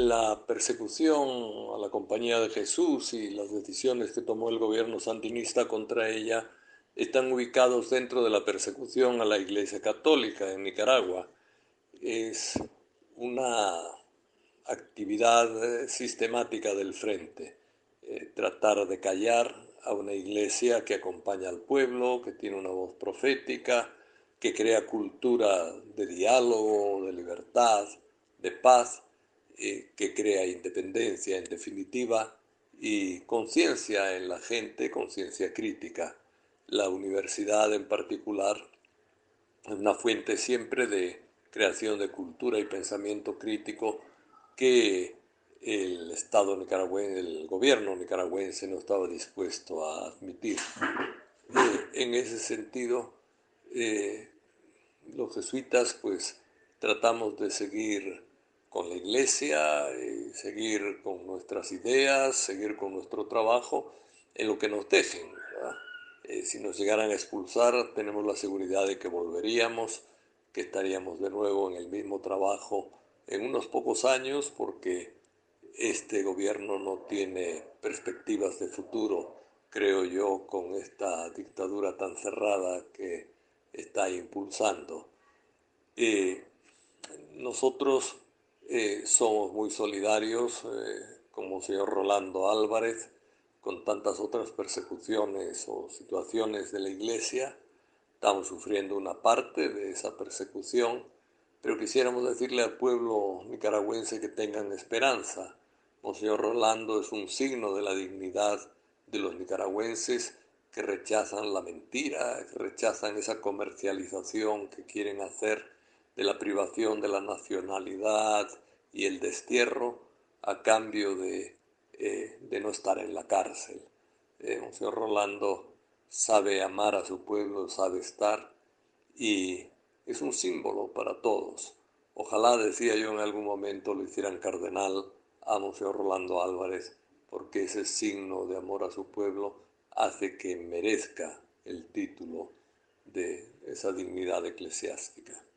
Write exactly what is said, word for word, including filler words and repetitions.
la persecución a la Compañía de Jesús y las decisiones que tomó el gobierno sandinista contra ella están ubicados dentro de la persecución a la Iglesia Católica en Nicaragua. Es una actividad sistemática del Frente, eh, tratar de callar a una iglesia que acompaña al pueblo, que tiene una voz profética, que crea cultura de diálogo, de libertad, de paz, eh, que crea independencia en definitiva y conciencia en la gente, conciencia crítica. La universidad en particular es una fuente siempre de creación de cultura y pensamiento crítico que el Estado nicaragüense, el gobierno nicaragüense no estaba dispuesto a admitir. Eh, en ese sentido, eh, los jesuitas pues tratamos de seguir con la iglesia, eh, seguir con nuestras ideas, seguir con nuestro trabajo en lo que nos dejen, ¿verdad? Eh, si nos llegaran a expulsar, tenemos la seguridad de que volveríamos, que estaríamos de nuevo en el mismo trabajo en unos pocos años, porque este gobierno no tiene perspectivas de futuro, creo yo, con esta dictadura tan cerrada que está impulsando. Eh, nosotros eh, somos muy solidarios, eh, como señor Rolando Álvarez, con tantas otras persecuciones o situaciones de la Iglesia. Estamos sufriendo una parte de esa persecución, pero quisiéramos decirle al pueblo nicaragüense que tengan esperanza. Monseñor Rolando es un signo de la dignidad de los nicaragüenses que rechazan la mentira, que rechazan esa comercialización que quieren hacer de la privación de la nacionalidad y el destierro a cambio de, eh, de no estar en la cárcel. Eh, Monseñor Rolando sabe amar a su pueblo, sabe estar y es un símbolo para todos. Ojalá, decía yo en algún momento, lo hicieran cardenal a Monseñor Rolando Álvarez, porque ese signo de amor a su pueblo hace que merezca el título de esa dignidad eclesiástica.